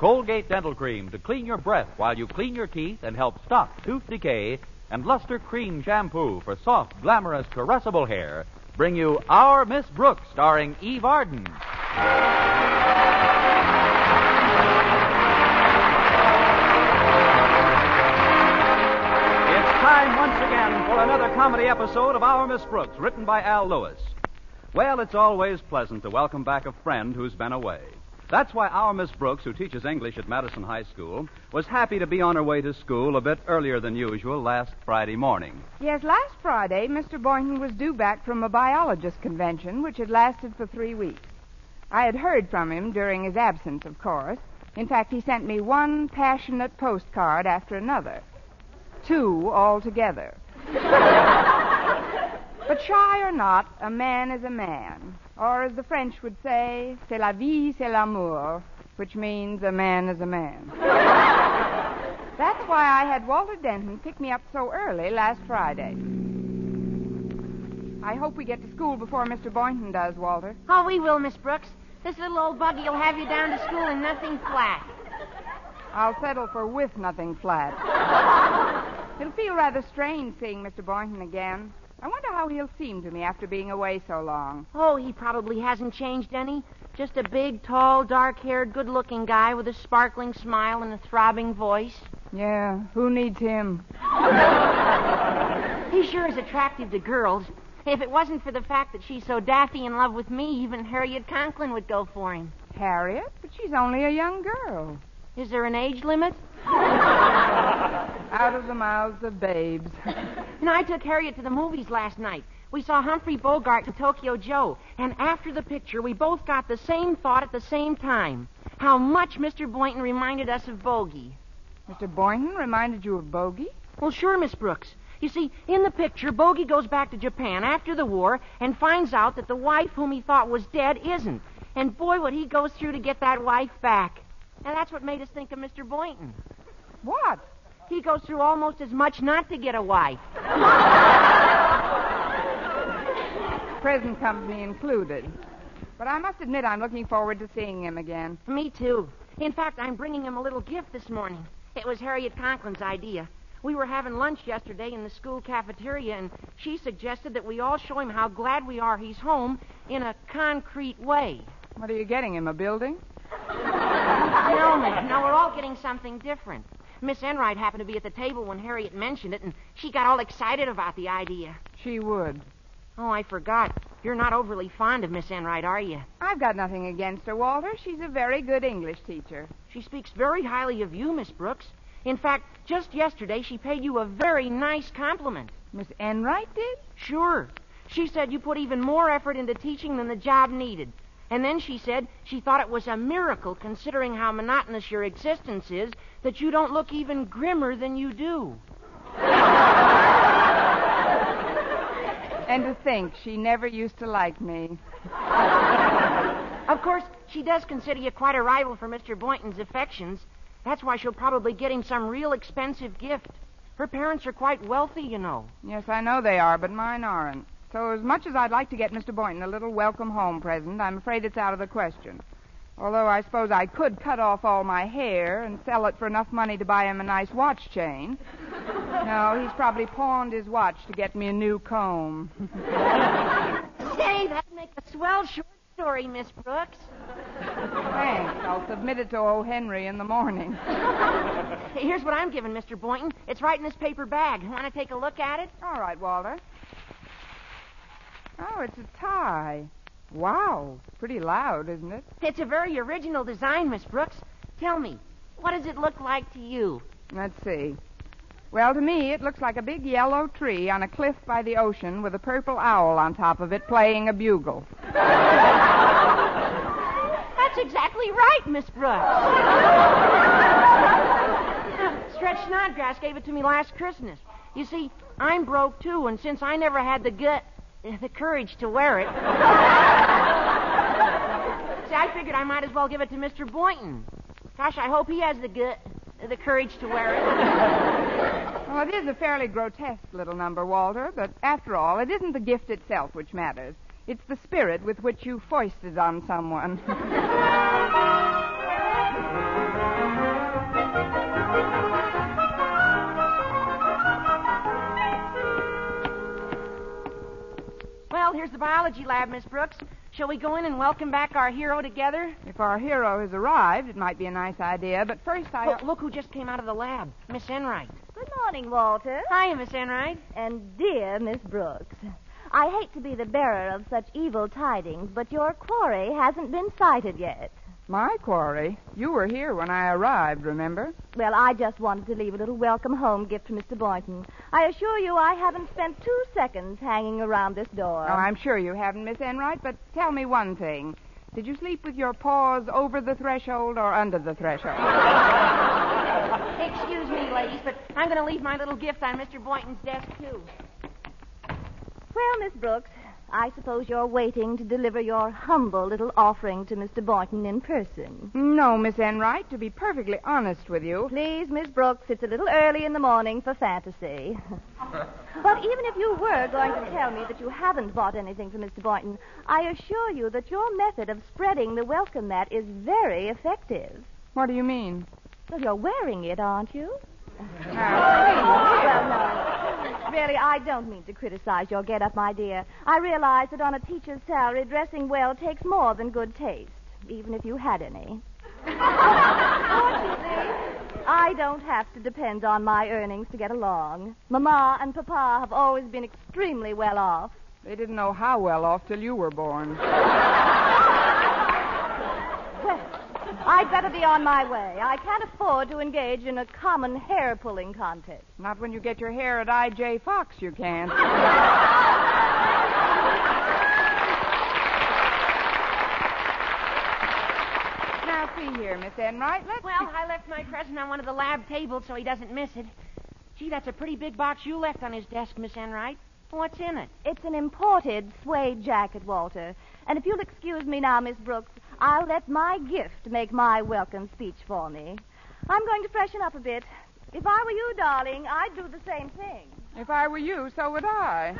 Colgate Dental Cream to clean your breath while you clean your teeth and help stop tooth decay, and Luster Cream Shampoo for soft, glamorous, caressable hair bring you Our Miss Brooks, starring Eve Arden. Time once again for another comedy episode of Our Miss Brooks, written by Al Lewis. Well, it's always pleasant to welcome back a friend who's been away. That's why our Miss Brooks, who teaches English at Madison High School, was happy to be on her way to school a bit earlier than usual last Friday morning. Yes, last Friday, Mr. Boynton was due back from a biologist convention, which had lasted for 3 weeks. I had heard from him during his absence, of course. In fact, he sent me one passionate postcard after another. 2 altogether. But shy or not, a man is a man. Or as the French would say, c'est la vie, c'est l'amour, which means a man is a man. That's why I had Walter Denton pick me up so early last Friday. I hope we get to school before Mr. Boynton does, Walter. Oh, we will, Miss Brooks. This little old buggy will have you down to school in nothing flat. I'll settle for with nothing flat. It'll feel rather strange seeing Mr. Boynton again. I wonder how he'll seem to me after being away so long. Oh, he probably hasn't changed any. Just a big, tall, dark-haired, good-looking guy with a sparkling smile and a throbbing voice. Yeah, who needs him? He sure is attractive to girls. If it wasn't for the fact that she's so daffy in love with me, even Harriet Conklin would go for him. Harriet? But she's only a young girl. Is there an age limit? Out of the mouths of babes. You know, I took Harriet to the movies last night. We saw Humphrey Bogart and Tokyo Joe. And after the picture, we both got the same thought at the same time. How much Mr. Boynton reminded us of Bogey. Mr. Boynton reminded you of Bogey? Well, sure, Miss Brooks. You see, in the picture, Bogey goes back to Japan after the war and finds out that the wife whom he thought was dead isn't. And boy, what he goes through to get that wife back. And that's what made us think of Mr. Boynton. What? He goes through almost as much not to get a wife. Present company included. But I must admit I'm looking forward to seeing him again. Me too. In fact, I'm bringing him a little gift this morning. It was Harriet Conklin's idea. We were having lunch yesterday in the school cafeteria, and she suggested that we all show him how glad we are he's home in a concrete way. What are you getting him, a building? No, miss. No, we're all getting something different. Miss Enright happened to be at the table when Harriet mentioned it, and she got all excited about the idea. She would. Oh, I forgot. You're not overly fond of Miss Enright, are you? I've got nothing against her, Walter. She's a very good English teacher. She speaks very highly of you, Miss Brooks. In fact, just yesterday she paid you a very nice compliment. Miss Enright did? Sure. She said you put even more effort into teaching than the job needed. And then she said she thought it was a miracle, considering how monotonous your existence is, that you don't look even grimmer than you do. And to think she never used to like me. Of course, she does consider you quite a rival for Mr. Boynton's affections. That's why she'll probably get him some real expensive gift. Her parents are quite wealthy, you know. Yes, I know they are, but mine aren't. So as much as I'd like to get Mr. Boynton a little welcome home present, I'm afraid it's out of the question. Although I suppose I could cut off all my hair and sell it for enough money to buy him a nice watch chain. No, he's probably pawned his watch to get me a new comb. Say, that'd make a swell short story, Miss Brooks. Thanks. I'll submit it to O. Henry in the morning. Here's what I'm giving Mr. Boynton. It's right in this paper bag. Want to take a look at it? All right, Walter. Oh, it's a tie. Wow. Pretty loud, isn't it? It's a very original design, Miss Brooks. Tell me, what does it look like to you? Let's see. Well, to me, it looks like a big yellow tree on a cliff by the ocean with a purple owl on top of it playing a bugle. That's exactly right, Miss Brooks. Stretch Snodgrass gave it to me last Christmas. You see, I'm broke, too, and since I never had the courage to wear it... See, I figured I might as well give it to Mr. Boynton. Gosh, I hope he has the courage to wear it. Well, it is a fairly grotesque little number, Walter, but after all, it isn't the gift itself which matters. It's the spirit with which you foist it on someone. biology lab, Miss Brooks. Shall we go in and welcome back our hero together? If our hero has arrived, it might be a nice idea, but first Look who just came out of the lab. Miss Enright. Good morning, Walter. Hiya, Miss Enright. And dear Miss Brooks. I hate to be the bearer of such evil tidings, but your quarry hasn't been sighted yet. My quarry? You were here when I arrived, remember? Well, I just wanted to leave a little welcome home gift for Mr. Boynton. I assure you I haven't spent 2 seconds hanging around this door. Oh, I'm sure you haven't, Miss Enright, but tell me one thing. Did you sleep with your paws over the threshold or under the threshold? Excuse me, ladies, but I'm going to leave my little gift on Mr. Boynton's desk, too. Well, Miss Brooks, I suppose you're waiting to deliver your humble little offering to Mr. Boynton in person. No, Miss Enright, to be perfectly honest with you. Please, Miss Brooks, it's a little early in the morning for fantasy. But even if you were going to tell me that you haven't bought anything for Mr. Boynton, I assure you that your method of spreading the welcome mat is very effective. What do you mean? Well, you're wearing it, aren't you? Oh, Well, no. Really, I don't mean to criticize your get-up, my dear. I realize that on a teacher's salary, dressing well takes more than good taste, even if you had any. Fortunately, I don't have to depend on my earnings to get along. Mama and Papa have always been extremely well off. They didn't know how well off till you were born. Well, I'd better be on my way. I can't afford to engage in a common hair-pulling contest. Not when you get your hair at I.J. Fox, you can't. Now, see here, Miss Enright, Well, I left my present on one of the lab tables so he doesn't miss it. Gee, that's a pretty big box you left on his desk, Miss Enright. What's in it? It's an imported suede jacket, Walter. And if you'll excuse me now, Miss Brooks, I'll let my gift make my welcome speech for me. I'm going to freshen up a bit. If I were you, darling, I'd do the same thing. If I were you, so would I.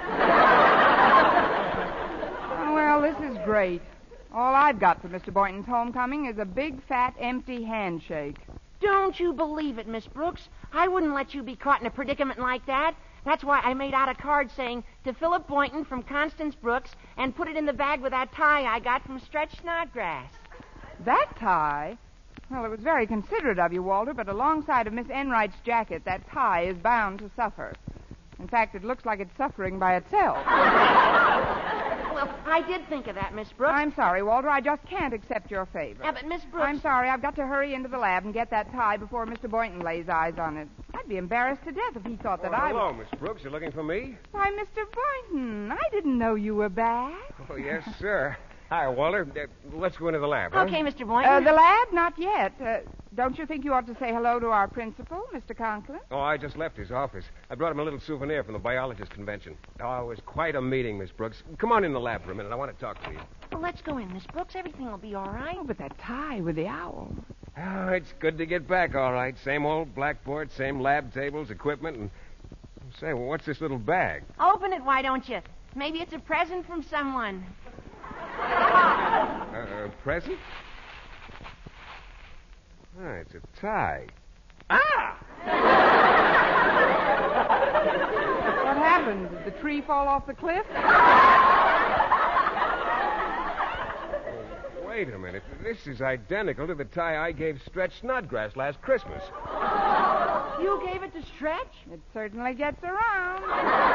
Oh, well, this is great. All I've got for Mr. Boynton's homecoming is a big, fat, empty handshake. Don't you believe it, Miss Brooks. I wouldn't let you be caught in a predicament like that. That's why I made out a card saying, to Philip Boynton from Constance Brooks, and put it in the bag with that tie I got from Stretch Snodgrass. That tie? Well, it was very considerate of you, Walter, but alongside of Miss Enright's jacket, that tie is bound to suffer. In fact, it looks like it's suffering by itself. Well, I did think of that, Miss Brooks. I'm sorry, Walter. I just can't accept your favor. Yeah, but Miss Brooks... I'm sorry. I've got to hurry into the lab and get that tie before Mr. Boynton lays eyes on it. I'd be embarrassed to death if he thought that I was... Hello, Miss Brooks. You're looking for me? Why, Mr. Boynton, I didn't know you were back. Oh, yes, sir. Hi, Walter. Let's go into the lab, huh? Okay, Mr. Boynton. The lab? Not yet. Don't you think you ought to say hello to our principal, Mr. Conklin? Oh, I just left his office. I brought him a little souvenir from the biologist convention. Oh, it was quite a meeting, Miss Brooks. Come on in the lab for a minute. I want to talk to you. Well, let's go in, Miss Brooks. Everything will be all right. Oh, but that tie with the owl. Oh, it's good to get back, all right. Same old blackboard, same lab tables, equipment, and... Say, well, what's this little bag? Open it, why don't you? Maybe it's a present from someone. A present? Ah, it's a tie. Ah! What happened? Did the tree fall off the cliff? Wait a minute. This is identical to the tie I gave Stretch Snodgrass last Christmas. You gave it to Stretch? It certainly gets around.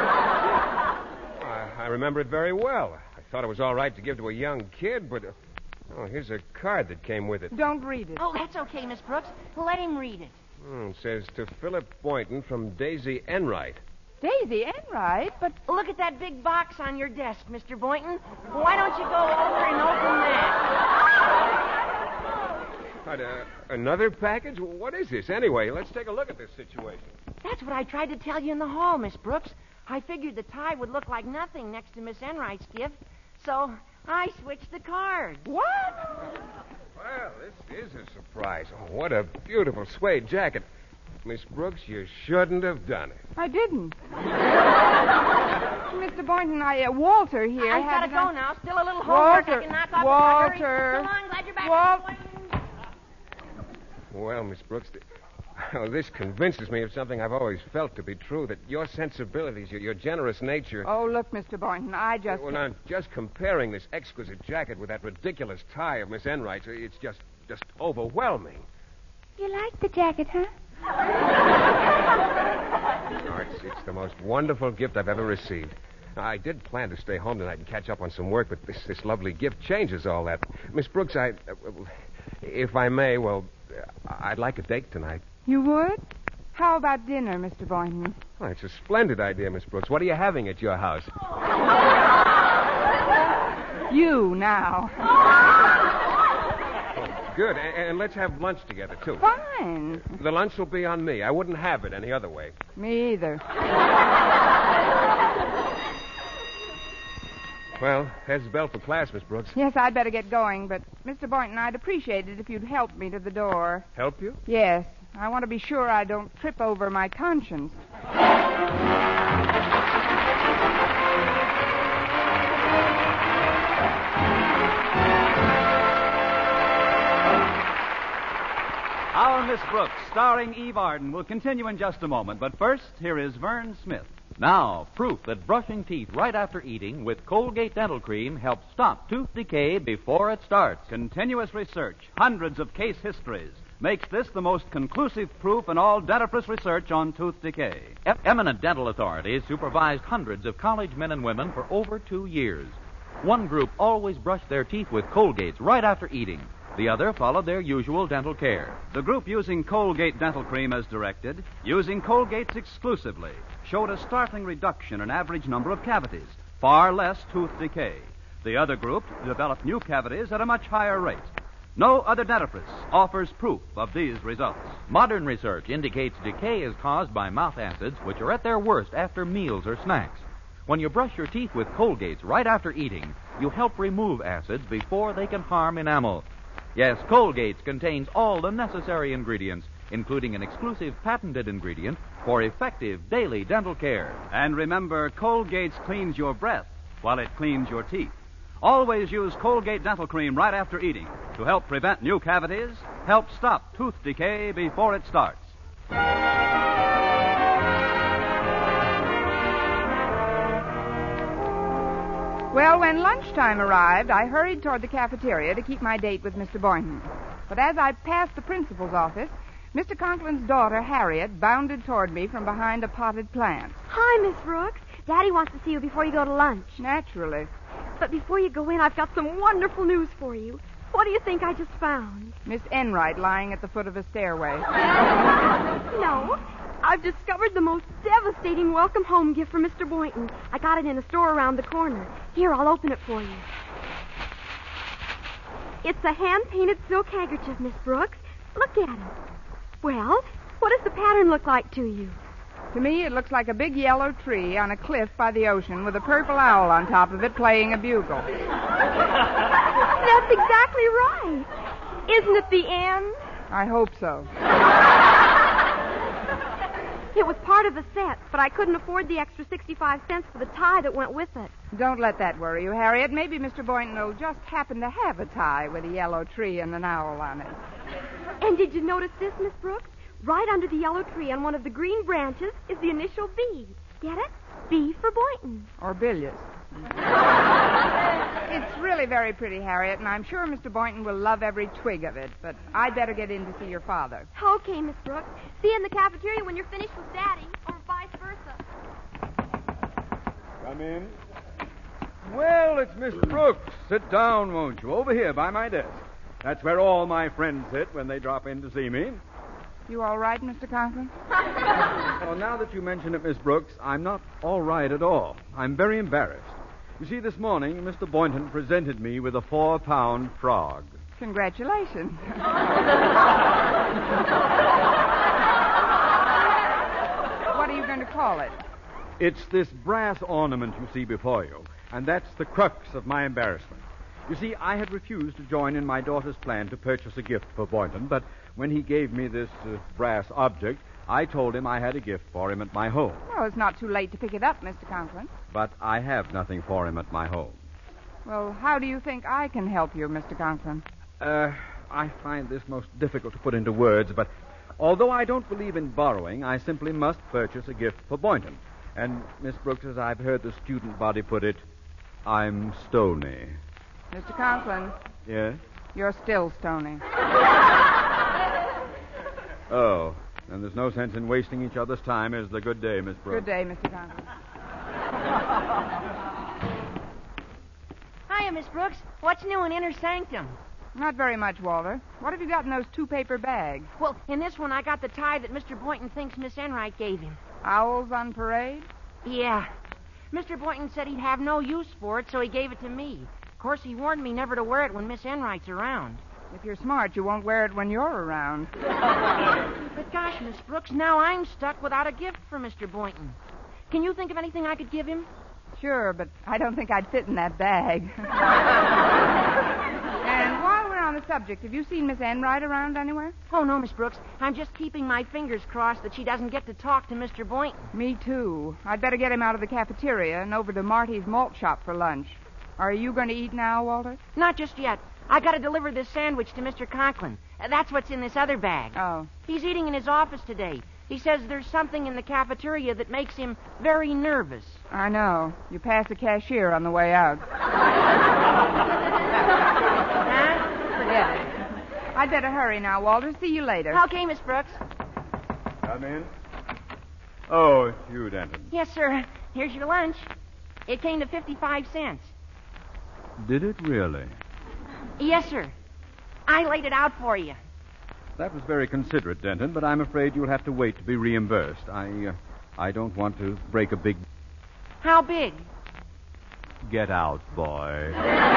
I remember it very well. I thought it was all right to give to a young kid, but... Oh, here's a card that came with it. Don't read it. Oh, that's okay, Miss Brooks. Let him read it. It says, to Philip Boynton from Daisy Enright. Daisy Enright? But... Look at that big box on your desk, Mr. Boynton. Why don't you go over and open that? Another package? What is this, anyway? Let's take a look at this situation. That's what I tried to tell you in the hall, Miss Brooks. I figured the tie would look like nothing next to Miss Enright's gift, so I switched the cards. What? Well, this is a surprise. Oh, what a beautiful suede jacket. Miss Brooks, you shouldn't have done it. I didn't. Mr. Boynton, Walter here... I've got to go now. Still a little homework Walter, I can knock off. Walter. So long. Glad you're back, Walt- Mr. Boynton. Well, Miss Brooks, Oh, this convinces me of something I've always felt to be true, that your sensibilities, your generous nature... Oh, look, Mr. Boynton, I just... Well, now, just comparing this exquisite jacket with that ridiculous tie of Miss Enright's, it's just overwhelming. You like the jacket, huh? Oh, it's the most wonderful gift I've ever received. I did plan to stay home tonight and catch up on some work, but this lovely gift changes all that. Miss Brooks, if I may, I'd like a date tonight. You would? How about dinner, Mr. Boynton? Oh, it's a splendid idea, Miss Brooks. What are you having at your house? You now. Oh, good. And let's have lunch together, too. Fine. The lunch will be on me. I wouldn't have it any other way. Me either. Well, there's the bell for class, Miss Brooks. Yes, I'd better get going, but Mr. Boynton, I'd appreciate it if you'd help me to the door. Help you? Yes. I want to be sure I don't trip over my conscience. Our Miss Brooks, starring Eve Arden, will continue in just a moment. But first, here is Vern Smith. Now, proof that brushing teeth right after eating with Colgate Dental Cream helps stop tooth decay before it starts. Continuous research, hundreds of case histories, makes this the most conclusive proof in all dentifrice research on tooth decay. Eminent dental authorities supervised hundreds of college men and women for over 2 years. One group always brushed their teeth with Colgates right after eating. The other followed their usual dental care. The group using Colgate Dental Cream as directed, using Colgates exclusively, showed a startling reduction in average number of cavities, far less tooth decay. The other group developed new cavities at a much higher rate. No other dentifrice offers proof of these results. Modern research indicates decay is caused by mouth acids, which are at their worst after meals or snacks. When you brush your teeth with Colgates right after eating, you help remove acids before they can harm enamel. Yes, Colgates contains all the necessary ingredients, including an exclusive patented ingredient for effective daily dental care. And remember, Colgates cleans your breath while it cleans your teeth. Always use Colgate Dental Cream right after eating to help prevent new cavities, help stop tooth decay before it starts. Well, when lunchtime arrived, I hurried toward the cafeteria to keep my date with Mr. Boynton. But as I passed the principal's office, Mr. Conklin's daughter, Harriet, bounded toward me from behind a potted plant. Hi, Miss Brooks. Daddy wants to see you before you go to lunch. Naturally. But before you go in, I've got some wonderful news for you. What do you think I just found? Miss Enright lying at the foot of a stairway. No. I've discovered the most devastating welcome home gift for Mr. Boynton. I got it in a store around the corner. Here, I'll open it for you. It's a hand-painted silk handkerchief, Miss Brooks. Look at it. Well, what does the pattern look like to you? To me, it looks like a big yellow tree on a cliff by the ocean with a purple owl on top of it playing a bugle. That's exactly right. Isn't it the end? I hope so. It was part of a set, but I couldn't afford the extra 65 cents for the tie that went with it. Don't let that worry you, Harriet. Maybe Mr. Boynton will just happen to have a tie with a yellow tree and an owl on it. And did you notice this, Miss Brooks? Right under the yellow tree on one of the green branches is the initial B. Get it? B for Boynton. Or Bilious. It's really very pretty, Harriet, and I'm sure Mr. Boynton will love every twig of it, but I'd better get in to see your father. Okay, Miss Brooks. See you in the cafeteria when you're finished with Daddy, or vice versa. Come in. Well, it's Miss Brooks. Sit down, won't you? Over here by my desk. That's where all my friends sit when they drop in to see me. You all right, Mr. Conklin? Well, now that you mention it, Miss Brooks, I'm not all right at all. I'm very embarrassed. You see, this morning, Mr. Boynton presented me with a 4-pound frog. Congratulations. What are you going to call it? It's this brass ornament you see before you, and that's the crux of my embarrassment. You see, I had refused to join in my daughter's plan to purchase a gift for Boynton, but when he gave me this brass object, I told him I had a gift for him at my home. Well, it's not too late to pick it up, Mr. Conklin. But I have nothing for him at my home. Well, how do you think I can help you, Mr. Conklin? I find this most difficult to put into words, but Although I don't believe in borrowing, I simply must purchase a gift for Boynton. And, Miss Brooks, as I've heard the student body put it, I'm stony. Mr. Conklin, Yes? you're still stony. Oh, then there's no sense in wasting each other's time. Is the good day, Miss Brooks? Good day, Mr. Conklin. Hiya, Miss Brooks. What's new in Inner Sanctum? Not very much, Walter. What have you got in those 2 paper bags? Well, in this one, I got the tie that Mr. Boynton thinks Miss Enright gave him. Owls on parade? Yeah. Mr. Boynton said he'd have no use for it, so he gave it to me. Of course, he warned me never to wear it when Miss Enright's around. If you're smart, you won't wear it when you're around. But gosh, Miss Brooks, now I'm stuck without a gift for Mr. Boynton. Can you think of anything I could give him? Sure, but I don't think I'd fit in that bag. And while we're on the subject, have you seen Miss Enright around anywhere? Oh, no, Miss Brooks. I'm just keeping my fingers crossed that she doesn't get to talk to Mr. Boynton. Me too. I'd better get him out of the cafeteria and over to Marty's malt shop for lunch. Are you going to eat now, Walter? Not just yet. I got to deliver this sandwich to Mr. Conklin. That's what's in this other bag. Oh. He's eating in his office today. He says there's something in the cafeteria that makes him very nervous. I know. You passed the cashier on the way out. Huh? Forget it. I'd better hurry now, Walter. See you later. Okay, Miss Brooks. Come in. Oh, it's you, Denton. Yes, sir. Here's your lunch. It came to 55 cents. Did it really? Yes, sir. I laid it out for you. That was very considerate, Denton, but I'm afraid you'll have to wait to be reimbursed. I don't want to break a big... How big? Get out, boy.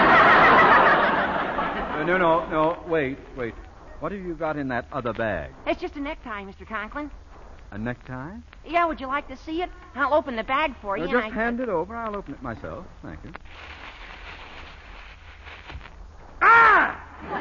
No, wait. What have you got in that other bag? It's just a necktie, Mr. Conklin. A necktie? Yeah, would you like to see it? I'll open the bag for you. Just hand it over. I'll open it myself. Thank you. Ah!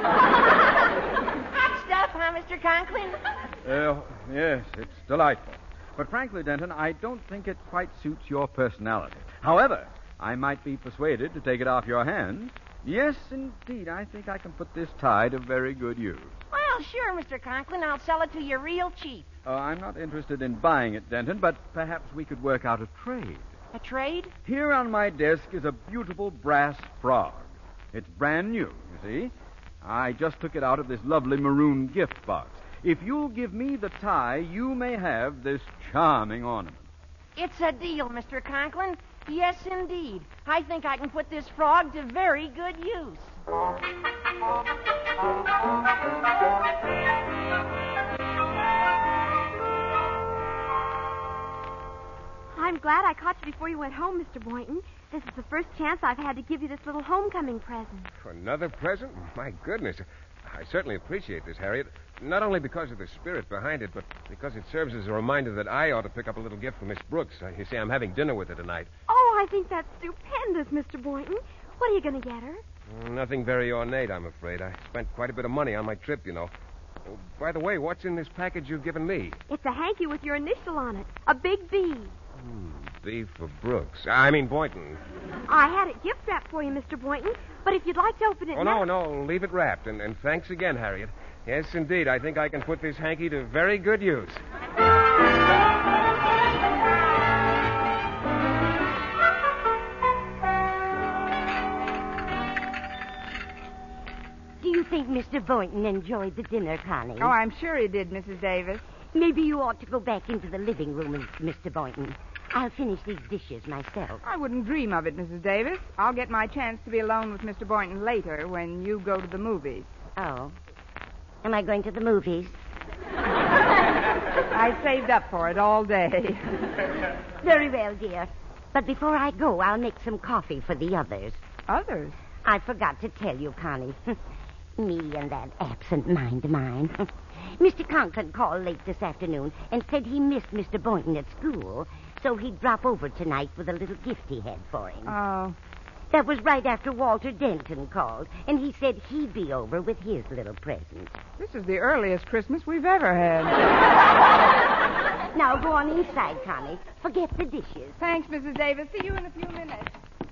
Hot stuff, huh, Mr. Conklin? Yes, it's delightful. But frankly, Denton, I don't think it quite suits your personality. However, I might be persuaded to take it off your hands. Yes, indeed, I think I can put this tie to very good use. Well, sure, Mr. Conklin. I'll sell it to you real cheap. I'm not interested in buying it, Denton, but perhaps we could work out a trade. A trade? Here on my desk is a beautiful brass frog. It's brand new, you see. I just took it out of this lovely maroon gift box. If you'll give me the tie, you may have this charming ornament. It's a deal, Mr. Conklin. Yes, indeed. I think I can put this frog to very good use. I'm glad I caught you before you went home, Mr. Boynton. This is the first chance I've had to give you this little homecoming present. Another present? My goodness. I certainly appreciate this, Harriet. Not only because of the spirit behind it, but because it serves as a reminder that I ought to pick up a little gift for Miss Brooks. You see, I'm having dinner with her tonight. Oh, I think that's stupendous, Mr. Boynton. What are you going to get her? Nothing very ornate, I'm afraid. I spent quite a bit of money on my trip, you know. Oh, by the way, what's in this package you've given me? It's a hanky with your initial on it. A big B. B for Brooks. I mean Boynton. I had it gift wrapped for you, Mr. Boynton. But if you'd like to open it now... No. Leave it wrapped. And thanks again, Harriet. Yes, indeed. I think I can put this hanky to very good use. Do you think Mr. Boynton enjoyed the dinner, Connie? Oh, I'm sure he did, Mrs. Davis. Maybe you ought to go back into the living room, Mr. Boynton. I'll finish these dishes myself. I wouldn't dream of it, Mrs. Davis. I'll get my chance to be alone with Mr. Boynton later when you go to the movies. Oh. Am I going to the movies? I saved up for it all day. Very well, dear. But before I go, I'll make some coffee for the others. Others? I forgot to tell you, Connie. Me and that absent mind of mine. Mr. Conklin called late this afternoon and said he missed Mr. Boynton at school, so he'd drop over tonight with a little gift he had for him. Oh. That was right after Walter Denton called, and he said he'd be over with his little present. This is the earliest Christmas we've ever had. Now go on inside, Connie. Forget the dishes. Thanks, Mrs. Davis. See you in a few minutes.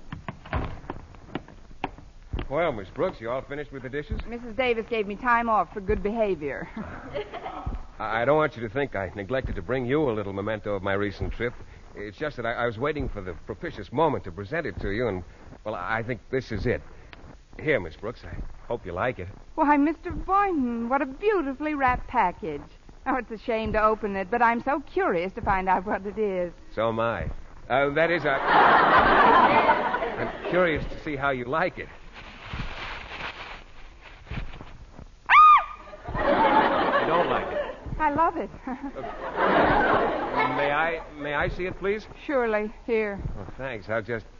Well, Miss Brooks, you all finished with the dishes? Mrs. Davis gave me time off for good behavior. I don't want you to think I neglected to bring you a little memento of my recent trip. It's just that I was waiting for the propitious moment to present it to you, and, well, I think this is it. Here, Miss Brooks, I hope you like it. Why, Mr. Boynton, what a beautifully wrapped package. Oh, it's a shame to open it, but I'm so curious to find out what it is. So am I. That is, I'm curious to see how you like it. You don't like it? I love it. May I see it, please? Surely. Here. Oh, thanks. I'll just...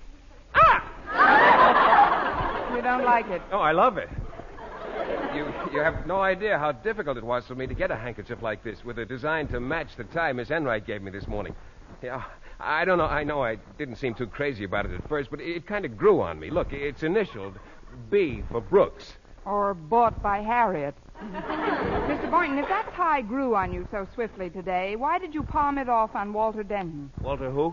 You don't like it? Oh, I love it. You have no idea how difficult it was for me to get a handkerchief like this with a design to match the tie Miss Enright gave me this morning. Yeah, I don't know. I know I didn't seem too crazy about it at first, but it kind of grew on me. Look, it's initialed B for Brooks. Or bought by Harriet. Mr. Boynton, if that tie grew on you so swiftly today, why did you palm it off on Walter Denton? Walter who?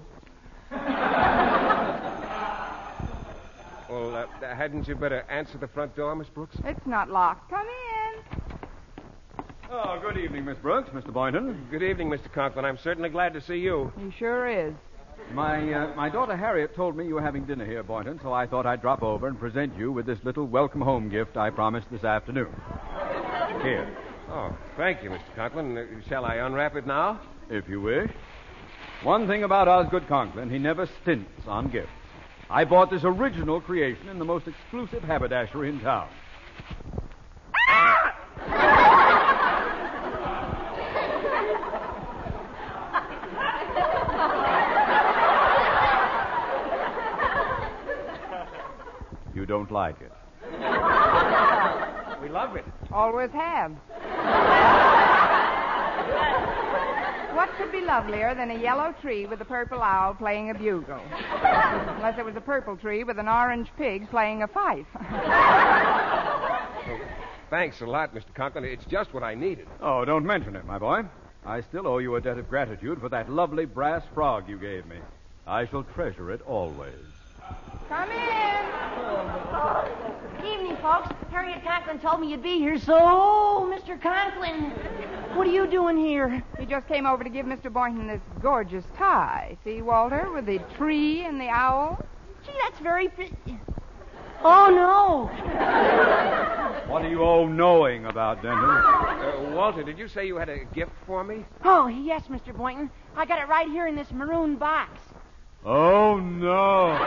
Well, hadn't you better answer the front door, Miss Brooks? It's not locked. Come in. Oh, good evening, Miss Brooks, Mr. Boynton. Good evening, Mr. Conklin. I'm certainly glad to see you. He sure is. My daughter Harriet told me you were having dinner here, Boynton, so I thought I'd drop over and present you with this little welcome home gift I promised this afternoon. Here. Oh, thank you, Mr. Conklin. Shall I unwrap it now? If you wish. One thing about Osgood Conklin, he never stints on gifts. I bought this original creation in the most exclusive haberdashery in town. You don't like it. We love it. Always have. What could be lovelier than a yellow tree with a purple owl playing a bugle? Unless it was a purple tree with an orange pig playing a fife. Thanks a lot, Mr. Conklin. It's just what I needed. Oh, don't mention it, my boy. I still owe you a debt of gratitude for that lovely brass frog you gave me. I shall treasure it always. Come in. Good evening, folks. Harriet Conklin told me you'd be here, so, Mr. Conklin, what are you doing here? He just came over to give Mr. Boynton this gorgeous tie. See, Walter, with the tree and the owl? Gee, that's very... Oh, no. What do you owe knowing about Denton? Walter, did you say you had a gift for me? Oh, yes, Mr. Boynton. I got it right here in this maroon box. Oh, no.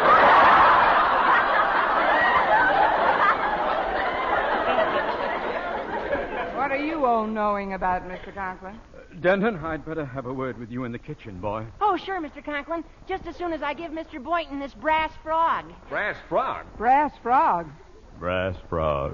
What are you all knowing about, Mr. Conklin? Denton, I'd better have a word with you in the kitchen, boy. Oh, sure, Mr. Conklin. Just as soon as I give Mr. Boynton this brass frog. Brass frog? Brass frog. Brass frog.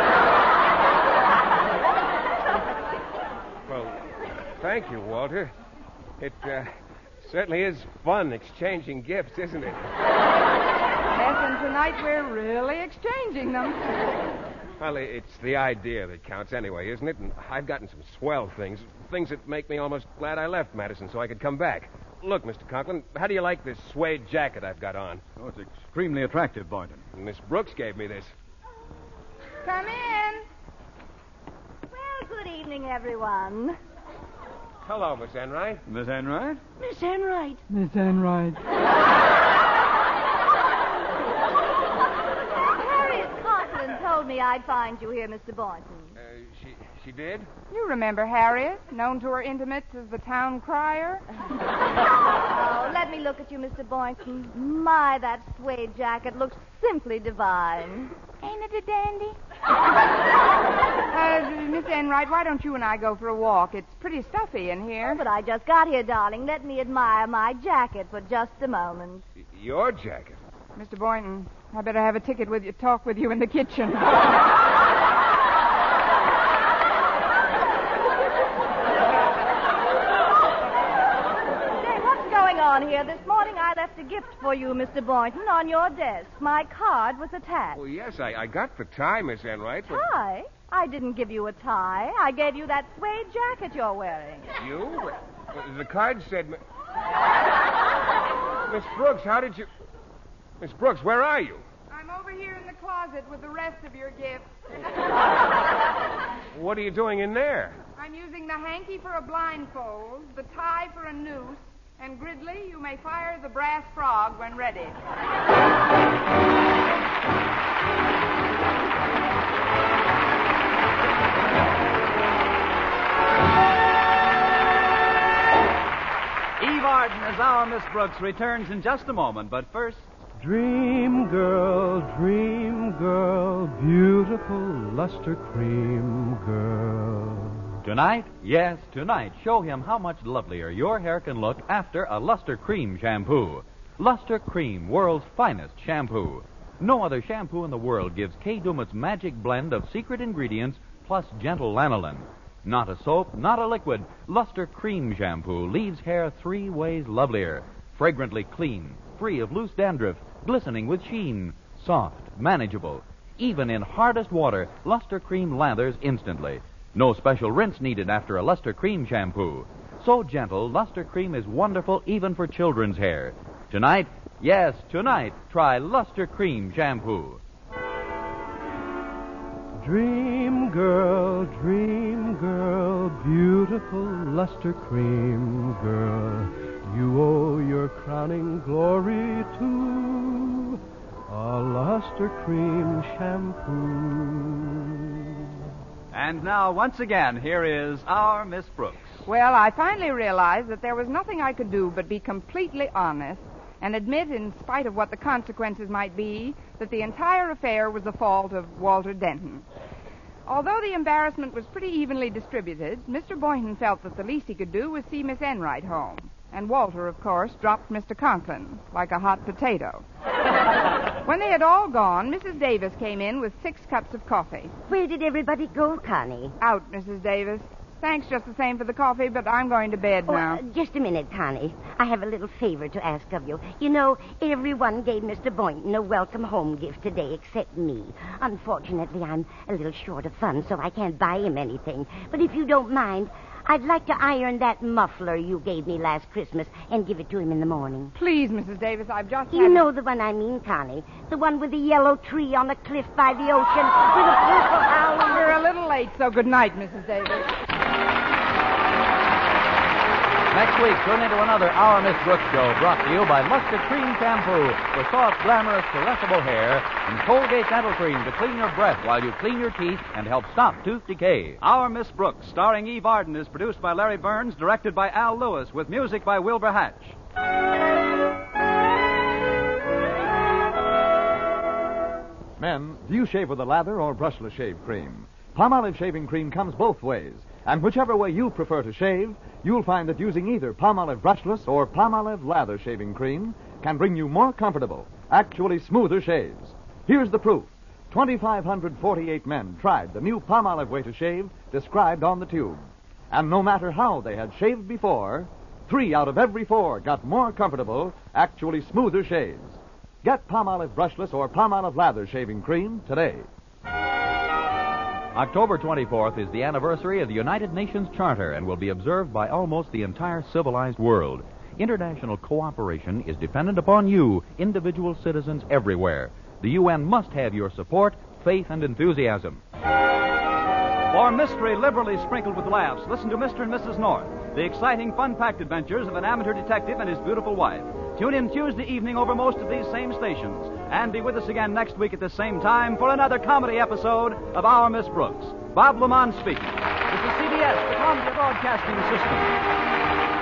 Well, thank you, Walter. It certainly is fun exchanging gifts, isn't it? Yes, and tonight we're really exchanging them. Well, it's the idea that counts anyway, isn't it? And I've gotten some swell things that make me almost glad I left Madison so I could come back. Look, Mr. Conklin, how do you like this suede jacket I've got on? Oh, it's extremely attractive, Boynton. Miss Brooks gave me this. Come in. Well, good evening, everyone. Hello, Miss Enright. Miss Enright? Miss Enright. Miss Enright. Harriet Conklin told me I'd find you here, Mr. Boynton. She did? You remember Harriet, known to her intimates as the town crier? Oh, let me look at you, Mr. Boynton. My, that suede jacket looks simply divine. Ain't it a dandy? Miss Enright, why don't you and I go for a walk? It's pretty stuffy in here. Oh, but I just got here, darling. Let me admire my jacket for just a moment. Your jacket? Mr. Boynton, I better have a ticket with you, talk with you in the kitchen. On here. This morning I left a gift for you, Mr. Boynton, on your desk. My card was attached. Well, yes, I got the tie, Miss Enright. But... Tie? I didn't give you a tie. I gave you that suede jacket you're wearing. You? The card said... Miss Brooks, how did you... Miss Brooks, where are you? I'm over here in the closet with the rest of your gifts. What are you doing in there? I'm using the hanky for a blindfold, the tie for a noose, and Gridley, you may fire the brass frog when ready. Eve Arden as our Miss Brooks returns in just a moment, but first... Dream girl, beautiful luster cream girl. Tonight, yes, tonight, show him how much lovelier your hair can look after a Luster Cream shampoo. Luster Cream, world's finest shampoo. No other shampoo in the world gives Kay Daumit's magic blend of secret ingredients plus gentle lanolin. Not a soap, not a liquid. Luster Cream shampoo leaves hair 3 ways lovelier. Fragrantly clean, free of loose dandruff, glistening with sheen, soft, manageable. Even in hardest water, Luster Cream lathers instantly. No special rinse needed after a Luster Cream shampoo. So gentle, Luster Cream is wonderful even for children's hair. Tonight, yes, tonight, try Luster Cream shampoo. Dream girl, beautiful luster cream girl. You owe your crowning glory to a luster cream shampoo. And now, once again, here is our Miss Brooks. Well, I finally realized that there was nothing I could do but be completely honest and admit, in spite of what the consequences might be, that the entire affair was the fault of Walter Denton. Although the embarrassment was pretty evenly distributed, Mr. Boynton felt that the least he could do was see Miss Enright home. And Walter, of course, dropped Mr. Conklin like a hot potato. When they had all gone, Mrs. Davis came in with 6 cups of coffee. Where did everybody go, Connie? Out, Mrs. Davis. Thanks just the same for the coffee, but I'm going to bed now. Just a minute, Connie. I have a little favor to ask of you. You know, everyone gave Mr. Boynton a welcome home gift today except me. Unfortunately, I'm a little short of funds, so I can't buy him anything. But if you don't mind, I'd like to iron that muffler you gave me last Christmas and give it to him in the morning. Please, Mrs. Davis, I've just You know the one I mean, Connie. The one with the yellow tree on the cliff by the ocean with a purple owl. We're a little late, so good night, Mrs. Davis. Next week, tune into another Our Miss Brooks show brought to you by Luster Cream Shampoo for soft, glamorous, caressable hair and Colgate Dental Cream to clean your breath while you clean your teeth and help stop tooth decay. Our Miss Brooks, starring Eve Arden, is produced by Larry Burns, directed by Al Lewis, with music by Wilbur Hatch. Men, do you shave with a lather or brushless shave cream? Palmolive shaving cream comes both ways, and whichever way you prefer to shave, you'll find that using either Palmolive brushless or Palmolive lather shaving cream can bring you more comfortable, actually smoother shaves. Here's the proof. 2,548 men tried the new Palmolive way to shave described on the tube. And no matter how they had shaved before, 3 out of every 4 got more comfortable, actually smoother shaves. Get Palmolive brushless or Palmolive lather shaving cream today. October 24th is the anniversary of the United Nations Charter and will be observed by almost the entire civilized world. International cooperation is dependent upon you, individual citizens everywhere. The UN must have your support, faith, and enthusiasm. For mystery liberally sprinkled with laughs, listen to Mr. and Mrs. North, the exciting, fun-packed adventures of an amateur detective and his beautiful wife. Tune in Tuesday evening over most of these same stations. And be with us again next week at the same time for another comedy episode of Our Miss Brooks. Bob Lamont speaking. This is CBS, the Columbia Broadcasting System.